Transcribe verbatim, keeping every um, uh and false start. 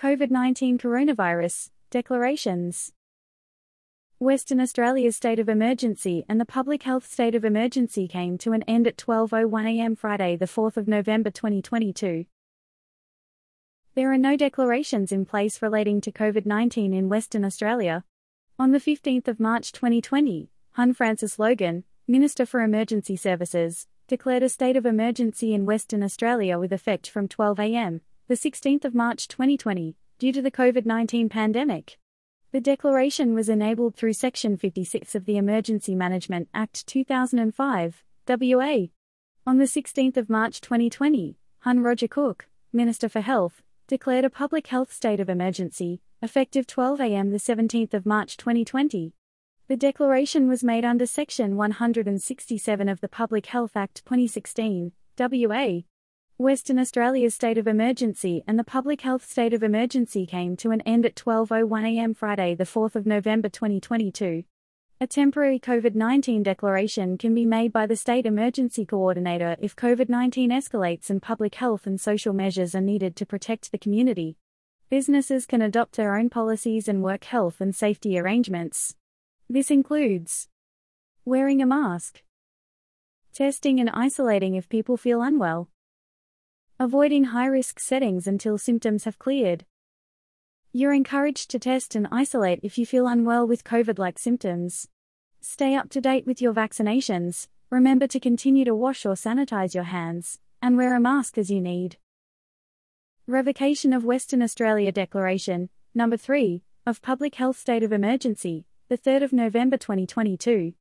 COVID nineteen coronavirus declarations. Western Australia's state of emergency and the public health state of emergency came to an end at twelve oh one a m Friday, the fourth of November twenty twenty-two. There are no declarations in place relating to COVID nineteen in Western Australia. On the fifteenth of March twenty twenty, Hun Francis Logan, Minister for Emergency Services, declared a state of emergency in Western Australia with effect from twelve a m, the sixteenth of March twenty twenty, due to the COVID nineteen pandemic. The declaration was enabled through Section fifty-six of the Emergency Management Act two thousand five, W A. On the sixteenth of March twenty twenty, Hun Roger Cook, Minister for Health, declared a public health state of emergency, effective twelve a m the seventeenth of March twenty twenty. The declaration was made under Section one hundred sixty-seven of the Public Health Act twenty sixteen, W A. Western Australia's state of emergency and the public health state of emergency came to an end at twelve oh one a m Friday, the fourth of November twenty twenty-two. A temporary COVID nineteen declaration can be made by the State Emergency Coordinator if COVID nineteen escalates and public health and social measures are needed to protect the community. Businesses can adopt their own policies and work health and safety arrangements. This includes wearing a mask, testing and isolating if people feel unwell, avoiding high-risk settings until symptoms have cleared. You're encouraged to test and isolate if you feel unwell with COVID-like symptoms. Stay up to date with your vaccinations, remember to continue to wash or sanitize your hands, and wear a mask as you need. Revocation of Western Australia Declaration, number three, of Public Health State of Emergency, the third of November twenty twenty-two.